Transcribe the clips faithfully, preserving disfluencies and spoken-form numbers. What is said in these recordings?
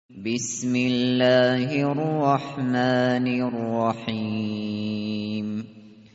بسم الله الرحمن الرحيم.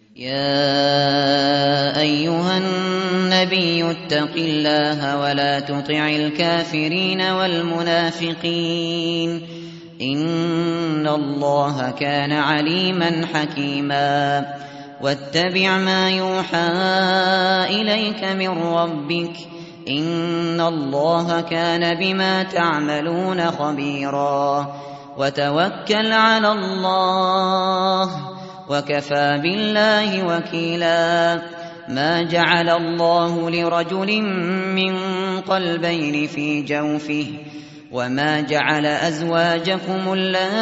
يا أيها النبي اتق الله ولا تطع الكافرين والمنافقين إن الله كان عليما حكيما. واتبع ما يوحى إليك من ربك إن الله كان بما تعملون خبيرا. وتوكل على الله وكفى بالله وكيلا. ما جعل الله لرجل من قلبين في جوفه وما جعل أزواجكم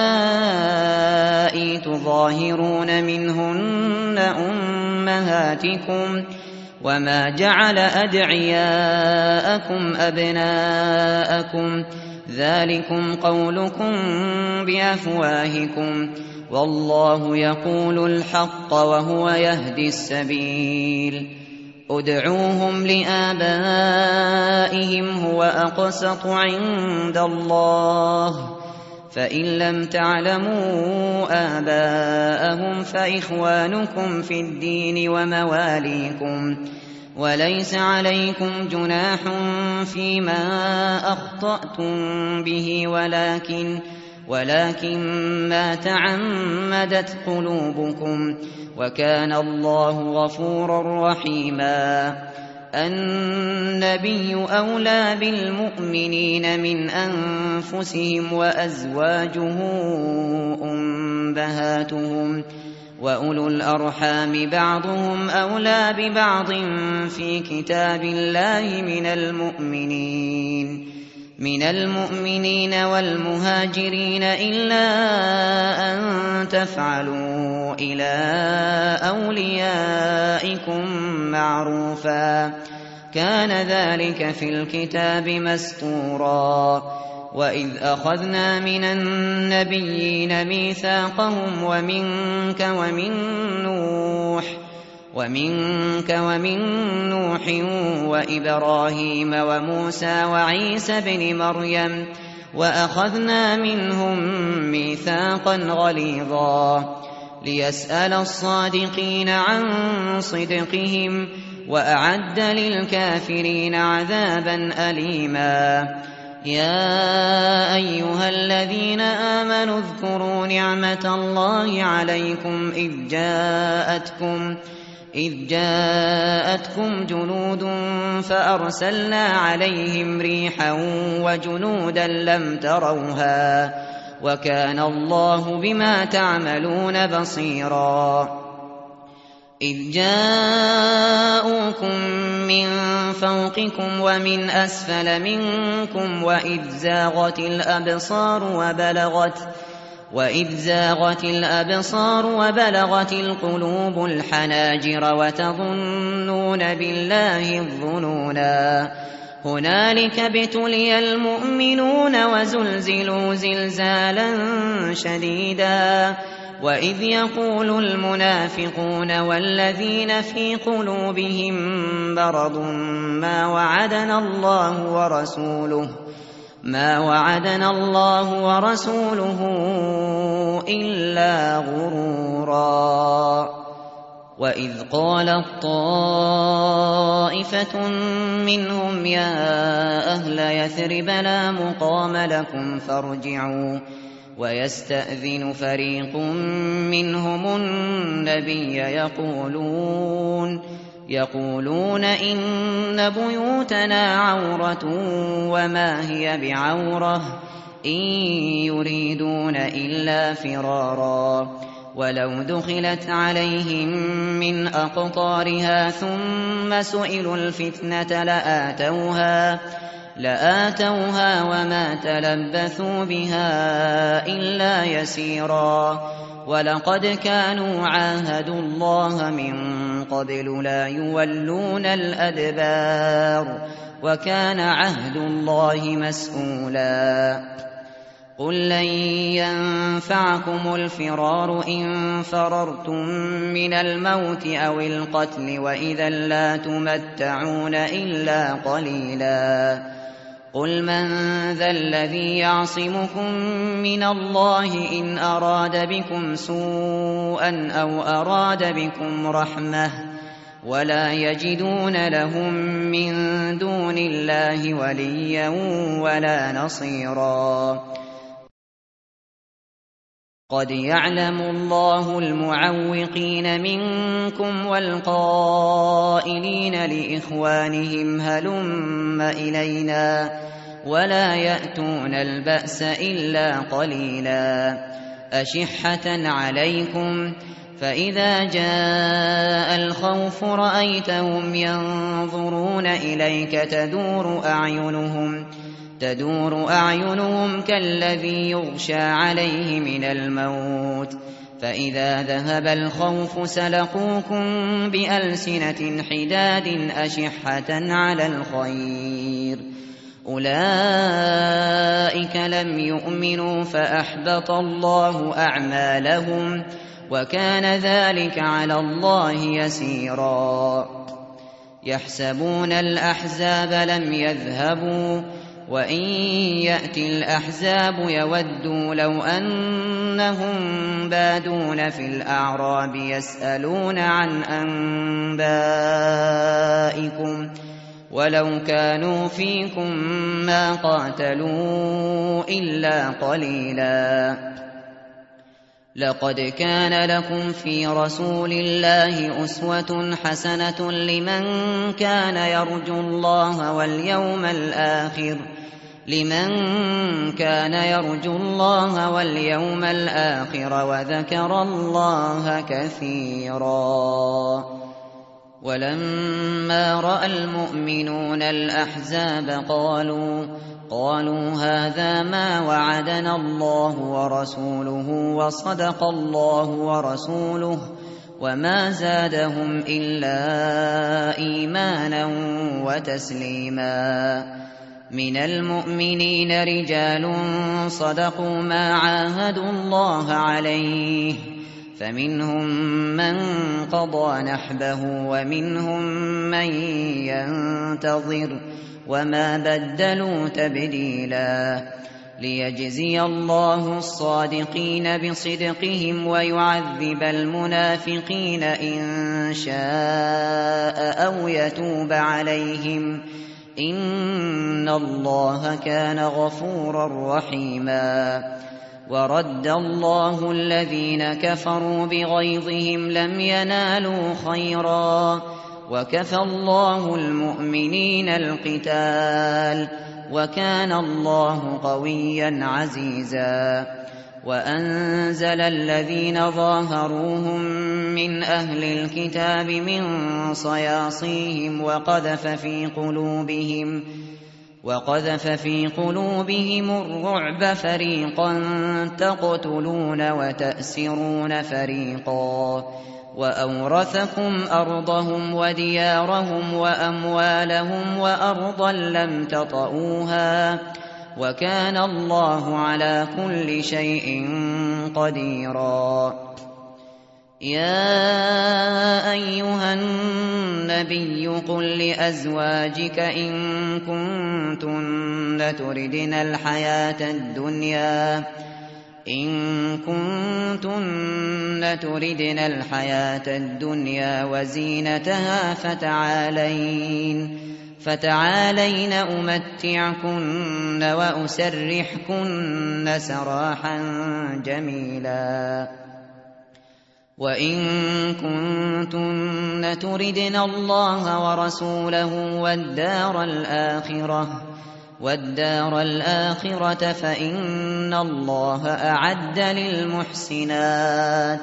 اللائي تظاهرون منهن أمهاتكم وما جعل أدعياءكم أبناءكم ذلكم قولكم بأفواهكم والله يقول الحق وهو يهدي السبيل. ادعوهم لآبائهم هو أقسط عند الله فإن لم تعلموا آباءهم فإخوانكم في الدين ومواليكم وليس عليكم جناح فيما أخطأتم به ولكن ولكن ما تعمدت قلوبكم وكان الله غفورا رحيما. النبي أولى بالمؤمنين من أنفسهم وأزواجه أمهاتهم وأولو الأرحام بعضهم أولى ببعض في كتاب الله من المؤمنين من المؤمنين والمهاجرين إلا أن تفعلوا إلى أوليائكم معروفا كان ذلك في الكتاب مسطورا. وإذ أخذنا من النبيين ميثاقهم ومنك ومن نوح ومنك ومن نوح وإبراهيم وموسى وعيسى ابن مريم وأخذنا منهم ميثاقا غليظا ليسأل الصادقين عن صدقهم وأعد للكافرين عذابا أليما. يا أيها الذين آمنوا اذكروا نعمة الله عليكم إذ جاءتكم إذ جاءتكم جنود فأرسلنا عليهم ريحا وجنودا لم تروها وكان الله بما تعملون بصيرا. إذ جاءوكم من فوقكم ومن أسفل منكم وإذ زاغت الأبصار وبلغت وإذ زاغت الأبصار وبلغت القلوب الحناجر وتظنون بالله الظنونا. هنالك ابتلي المؤمنون وزلزلوا زلزالا شديدا. وإذ يقول المنافقون والذين في قلوبهم مرض ما وعدنا الله ورسوله ما وعدنا الله ورسوله إلا غرورا. وإذ قالت طائفة منهم يا أهل يثرب لا مقام لكم فارجعوا ويستأذن فريق منهم النبي يقولون يقولون إن بيوتنا عورة وما هي بعورة إن يريدون إلا فرارا. ولو دخلت عليهم من أقطارها ثم سئلوا الفتنة لآتوها لآتوها وما تلبثوا بها إلا يسيرا. ولقد كانوا عاهدوا الله من قبل لا يولون الأدبار وكان عهد الله مسؤولا. قل لن ينفعكم الفرار إن فررتم من الموت أو القتل وإذا لا تمتعون إلا قليلا. قل من ذا الذي يعصمكم من الله إن أراد بكم سوءا أو أراد بكم رحمة ولا يجدون لهم من دون الله وليا ولا نصيرا قد يعلم الله المعوقين منكم والقائلين لإخوانهم هلم إلينا ولا يأتون البأس إلا قليلا أشحة عليكم فإذا جاء الخوف رأيتهم ينظرون إليك تدور أعينهم تدور أعينهم كالذي يغشى عليه من الموت فإذا ذهب الخوف سلقوكم بألسنة حداد أشحة على الخير أولئك لم يؤمنوا فأحبط الله أعمالهم وكان ذلك على الله يسيرا يحسبون الأحزاب لم يذهبوا وإن يأتي الأحزاب يودوا لو أنهم بادون في الأعراب يسألون عن أنبائكم ولو كانوا فيكم ما قاتلوا إلا قليلا لقد كان لكم في رسول الله أسوة حسنة لمن كان يرجو الله واليوم الآخر لمن كان يرجو الله واليوم الآخر وذكر الله كثيرا ولما رأى المؤمنون الأحزاب قالوا قالوا هذا ما وعدنا الله ورسوله وصدق الله ورسوله وما زادهم إلا إيمانا وتسليما من المؤمنين رجال صدقوا ما عاهدوا الله عليه فمنهم من قضى نحبه ومنهم من ينتظر وما بدلوا تبديلا ليجزي الله الصادقين بصدقهم ويعذب المنافقين إن شاء أو يتوب عليهم إن الله كان غفورا رحيما ورد الله الذين كفروا بغيظهم لم ينالوا خيرا وكفى الله المؤمنين القتال وكان الله قويا عزيزا وأنزل الذين ظاهروهم من أهل الكتاب من صياصيهم وقذف في قلوبهم وقذف في قلوبهم الرعب فريقا تقتلون وتأسرون فريقا وأورثكم أرضهم وديارهم وأموالهم وأرضا لم تطئوها وكان الله على كل شيء قديرا يا أيها النبي قل لأزواجك إن كنتن تردن الحياة الدنيا إن كنتن تردن الحياة الدنيا وزينتها فتعالين فتعالين أمتعكن وأسرحكن سراحا جميلا وإن كنتن تردن الله ورسوله والدار الآخرة والدار الآخرة فإن الله أعد للمحسنات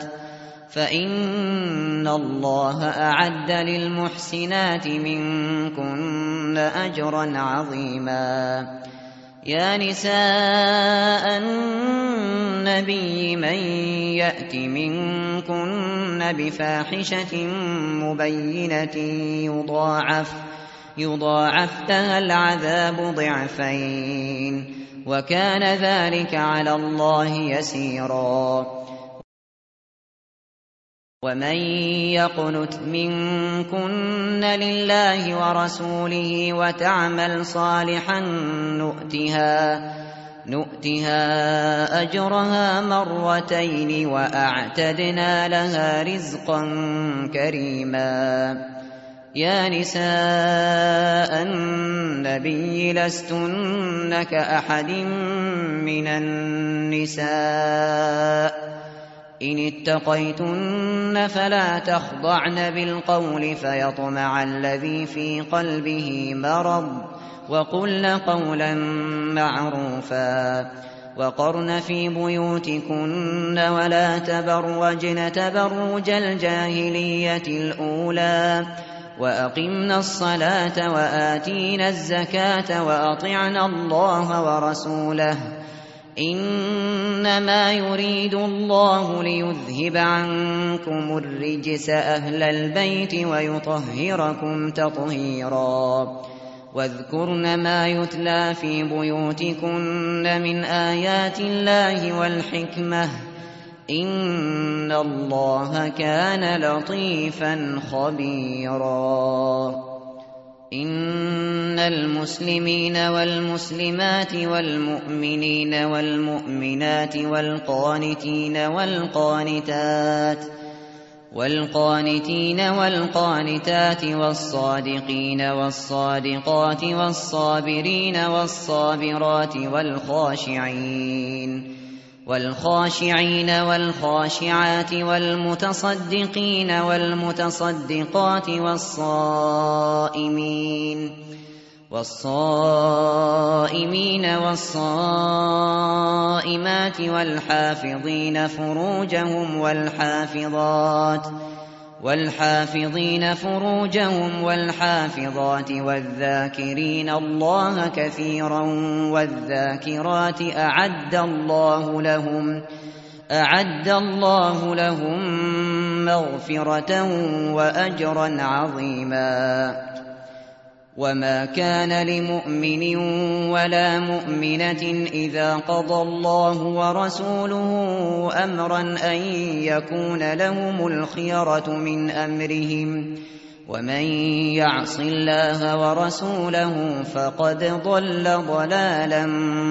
فإن الله أعد للمحسنات منكن أجرا عظيما يا نساء النبي من يأت منكن بفاحشة مبينة يضاعف يضاعف لها العذاب ضعفين وكان ذلك على الله يسيرا ومن يقنت منكن لله ورسوله وتعمل صالحا نؤتها نؤتها أجرها مرتين وأعتدنا لها رزقا كريما. يا نساء النبي لستن كأحد من النساء إن اتقيتن فلا تخضعن بالقول فيطمع الذي في قلبه مرض وقلن قولا معروفا. وقرن في بيوتكن ولا تبرجن تبرج الجاهلية الأولى وأقمنا الصلاة وآتينا الزكاة وأطعنا الله ورسوله إنما يريد الله ليذهب عنكم الرجس أهل البيت ويطهركم تطهيرا. واذكرن ما يتلى في بيوتكن من آيات الله والحكمة إن الله كان لطيفا خبيرا. إن المسلمين والمسلمات والمؤمنين والمؤمنات والقانتين والقانتات والقانتين والقانتات والصادقين والصادقات والصابرين والصابرات والخاشعين والخاشعين والخاشعات والمتصدقين والمتصدقات والصائمين والصائمين والصائمات والحافظين فروجهم والحافظات والحافظين فروجهم والحافظات والذاكرين الله كثيرا والذاكرات أعد الله لهم أعد الله لهم مغفرة وأجرا عظيما. وما كان لمؤمن ولا مؤمنة إذا قضى الله ورسوله أمرا أن يكون لهم الخيرة من أمرهم ومن يعص الله ورسوله فقد ضل ضلالا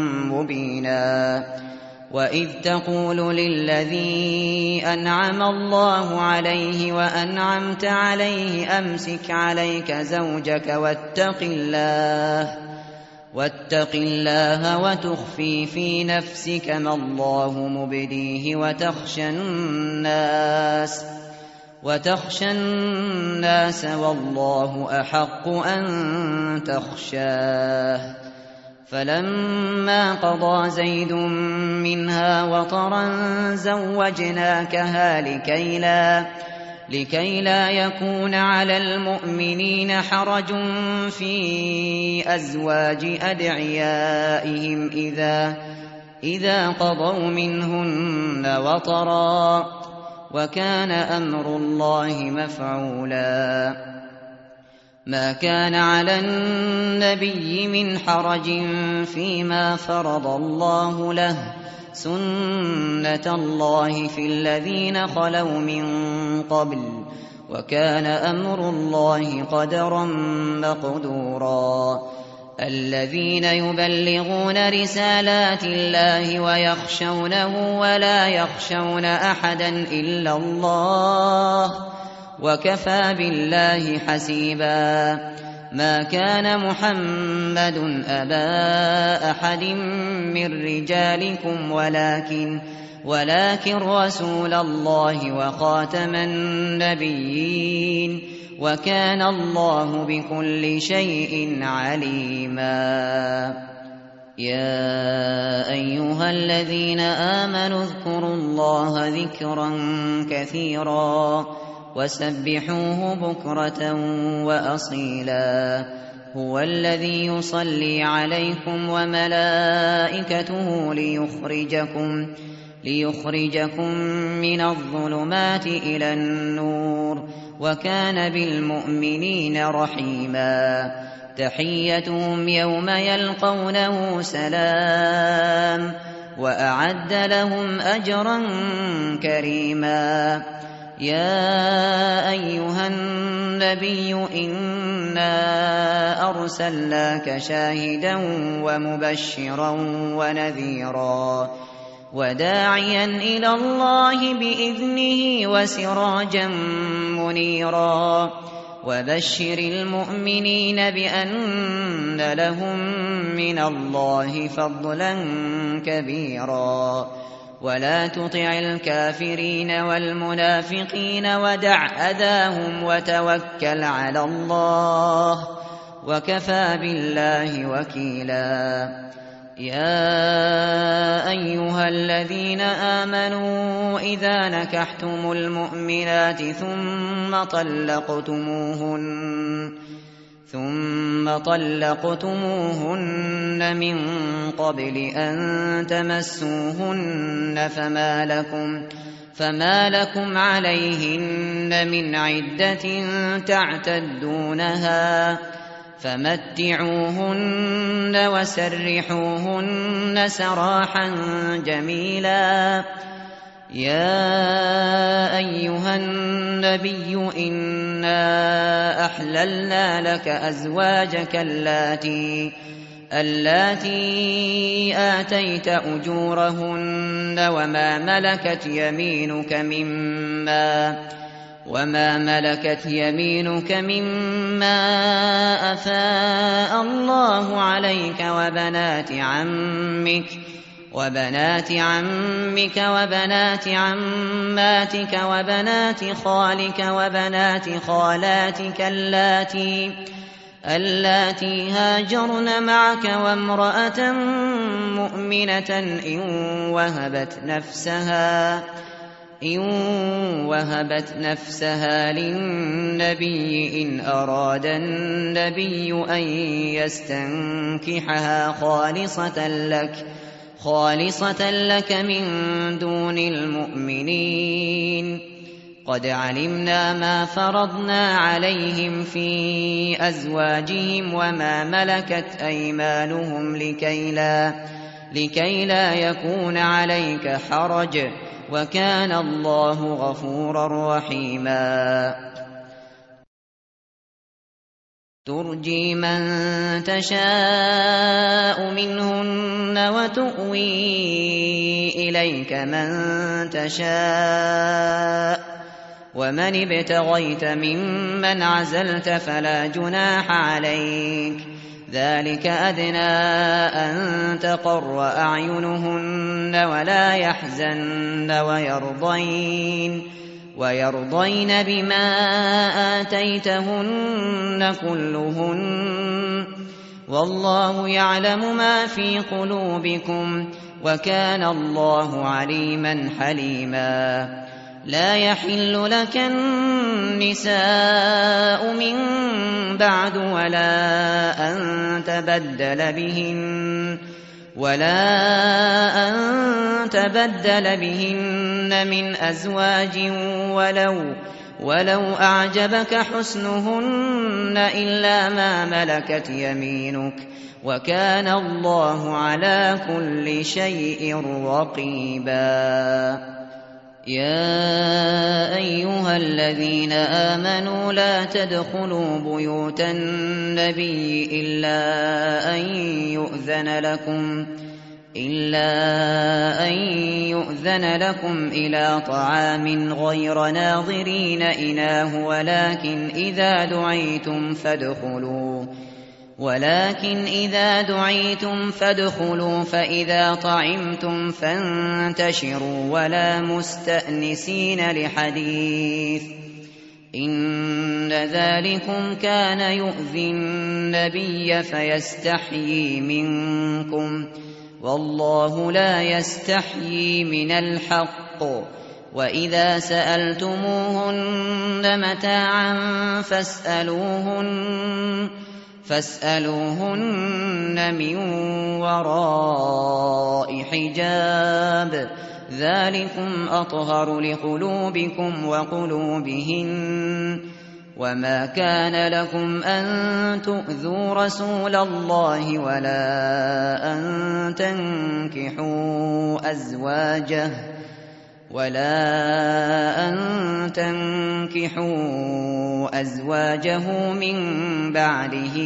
مبينا. وإذ تقول للذي أنعم الله عليه وأنعمت عليه أمسك عليك زوجك واتق الله واتق الله وتخفي في نفسك ما الله مبديه وتخشى الناس وتخشى الناس والله أحق أن تخشاه. فلما قضى زيد منها وطرا زوجناكها لكي لا, لكي لا يكون على المؤمنين حرج في أزواج أدعيائهم إذا, إذا قضوا منهن وطرا وكان أمر الله مفعولا. ما كان على النبي من حرج فيما فرض الله له سنة الله في الذين خلوا من قبل وكان أمر الله قدرا مقدورا. الذين يبلغون رسالات الله ويخشونه ولا يخشون أحدا إلا الله وكفى بالله حسيبا. ما كان محمد أبا أحد من رجالكم ولكن ولكن رسول الله وخاتم النبيين وكان الله بكل شيء عليما. يا أيها الذين آمنوا اذكروا الله ذكرا كثيرا وسبحوه بكرة وأصيلا. هو الذي يصلي عليكم وملائكته ليخرجكم ليخرجكم من الظلمات إلى النور وكان بالمؤمنين رحيما. تحيتهم يوم يلقونه سلام وأعد لهم أجرا كريما. يا أيها النبي إنا أرسلناك شاهدا ومبشرا ونذيرا وداعيا إلى الله بإذنه وسراجا منيرا وبشر المؤمنين بأن لهم من الله فضلا كبيرا ولا تطع الكافرين والمنافقين ودع أذاهم وتوكل على الله وكفى بالله وكيلا يا أيها الذين آمنوا إذا نكحتم المؤمنات ثم طلقتموهن ثم طلقتموهن من قبل أن تمسوهن فما لكم فما لكم عليهن من عدة تعتدونها فمتعوهن وسرحوهن سراحا جميلا يا أيها النبي إنا أحللنا لك أزواجك اللاتي اللاتي آتيت أجورهن وما ملكت يمينك مما وما ملكت يمينك مما أفاء الله عليك وبنات عمك وبنات عمك وبنات عماتك وبنات خالك وبنات خالاتك اللاتي اللاتي هاجرن معك وامرأة مؤمنة إن وهبت نفسها إن وهبت نفسها للنبي إن أراد النبي أن يستنكحها خالصة لك خالصة لك من دون المؤمنين قد علمنا ما فرضنا عليهم في أزواجهم وما ملكت أيمانهم لكي لا, لكي لا يكون عليك حرج وكان الله غفورا رحيما ترجي من تشاء منهن وتؤوي إليك من تشاء ومن ابتغيت ممن عزلت فلا جناح عليك ذلك أدنى أن تقر أعينهن ولا يحزن ويرضين ويرضين بما آتيتهن كلهن والله يعلم ما في قلوبكم وكان الله عليما حليما لا يحل لك النساء من بعد ولا أن تبدل بهن ولا أن تبدل بهن من أزواج ولو ولو أعجبك حسنهن إلا ما ملكت يمينك وكان الله على كل شيء رقيبا يا أيها الذين آمنوا لا تدخلوا بيوت النبي إلا أن يؤذن لكم إلا أن يؤذن لكم إلى طعام غير ناظرين إناه ولكن إذا دعيتم فادخلوا ولكن إذا دعيتم فادخلوا فإذا طعمتم فانتشروا ولا مستأنسين لحديث إن ذلكم كان يؤذي النبي فيستحيي منكم والله لا يستحيي من الحق وإذا سألتموهن متاعا فاسألوهن فاسألوهن من وراء حجاب ذلكم أطهر لقلوبكم وقلوبهن وما كان لكم أن تؤذوا رسول الله ولا أن تنكحوا أزواجه ولا أن تنكحوا أزواجه من بعده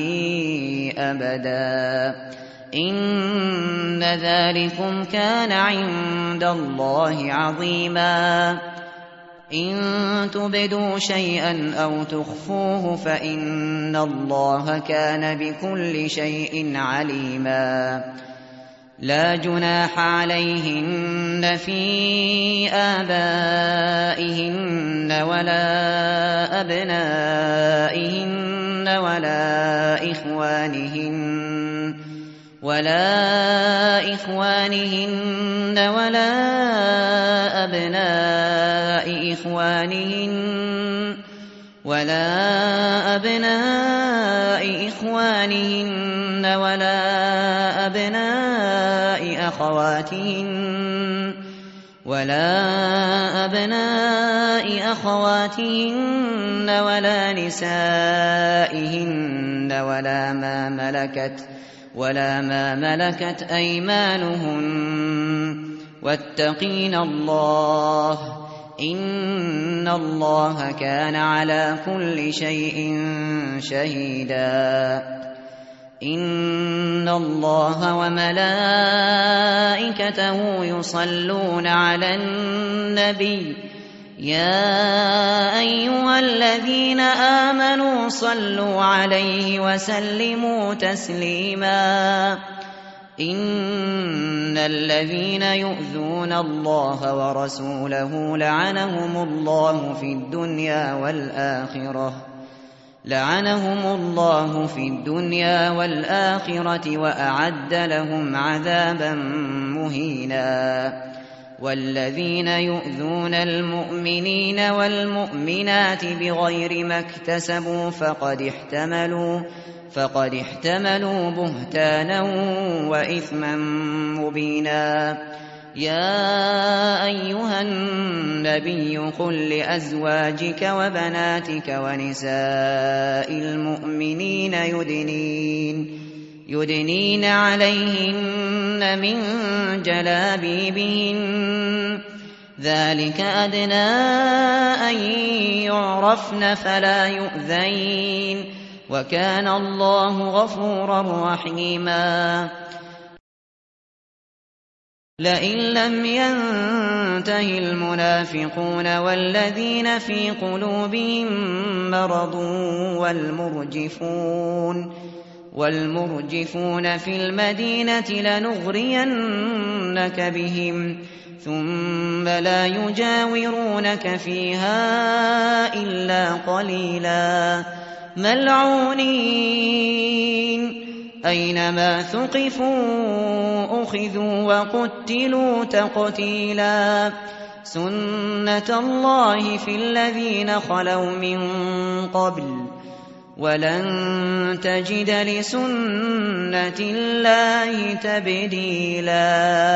أبدا إن ذلكم كان عند الله عظيما إن تبدوا شيئا أو تخفوه فإن الله كان بكل شيء عليما لا جناح عليهن في آبائهن ولا أبنائهن ولا إخوانهن ولا إخوانهن ولا أبناء إخوانهن ولا أبناء إخوانهن ولا أبناء أخواتهن ولا أبناء أخواتهن ولا نسائهن ولا ما ملكت ولا ما ملكت أيمانهن واتقين الله إن الله كان على كل شيء شهيدا إن الله وملائكته يصلون على النبي يا أيها الذين آمنوا صلوا عليه وسلموا تسليما إن الذين يؤذون الله ورسوله لعنهم الله في الدنيا والآخرة لعنهم الله في الدنيا والآخرة وأعد لهم عذابا مهينا والذين يؤذون المؤمنين والمؤمنات بغير ما اكتسبوا فقد احتملوا فقد احتملوا بهتانا وإثما مبينا يا أيها النبي قل لأزواجك وبناتك ونساء المؤمنين يدنين يدنين عليهن من جلابيبهن ذلك أدنى أن يعرفن فلا يؤذين وكان الله غفورا رحيما لئن لم ينته المنافقون والذين في قلوبهم مرض والمرجفون والمرجفون في المدينة لنغرينك بهم ثم لا يجاورونك فيها إلا قليلا ملعونين أينما ثقفوا أخذوا وقتلوا تقتيلا سنة الله في الذين خلوا من قبل ولن تجد لسنة الله تبديلا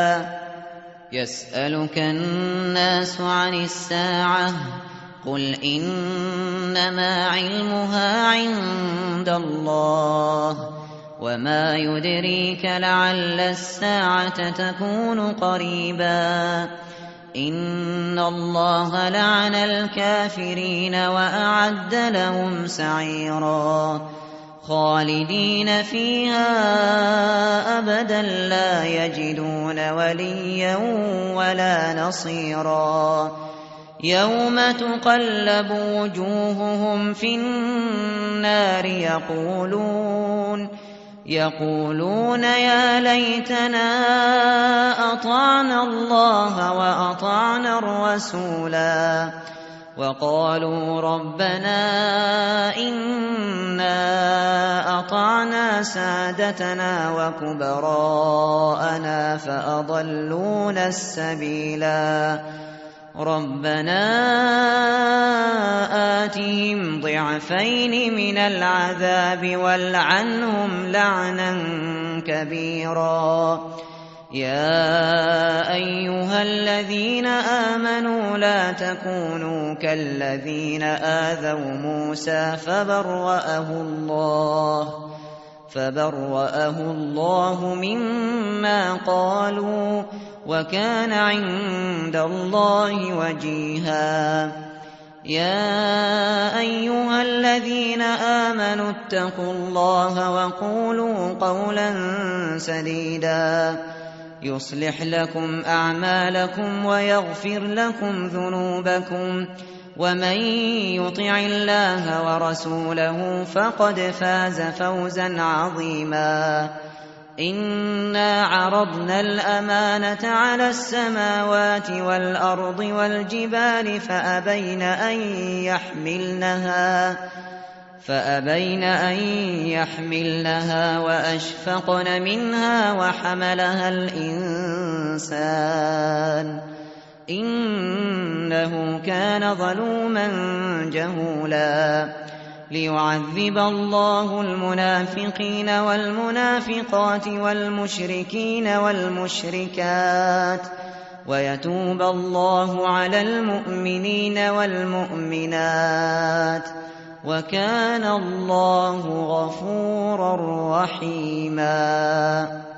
يسألك الناس عن الساعة قل إنما علمها عند الله وما يدريك لعل الساعة تكون قريبا إن الله لعن الكافرين وأعد لهم سعيرا خالدين فيها أبدا لا يجدون وليا ولا نصيرا يوم تقلب وجوههم في النار يقولون يقولون يا ليتنا أطعنا الله وأطعنا الرسولا وقالوا ربنا إنا أطعنا سادتنا وكبراءنا فأضلونا السبيلا ربنا آتهم ضعفين من العذاب والعنهم لعنا كبيرا يا أيها الذين آمنوا لا تكونوا كالذين آذوا موسى فبرأه الله فبرأه الله مما قالوا وكان عند الله وجيها. يا أيها الذين آمنوا اتقوا الله وقولوا قولا سديدا يصلح لكم أعمالكم ويغفر لكم ذنوبكم ومن يطع الله ورسوله فقد فاز فوزا عظيما. إنا عرضنا الأمانة على السماوات والأرض والجبال فأبين أن يحملنها فأبين أن يحملنها وأشفقن منها وحملها الإنسان إنه كان ظلوما جهولا. ليعذب الله المنافقين والمنافقات والمشركين والمشركات ويتوب الله على المؤمنين والمؤمنات وكان الله غفورا رحيما.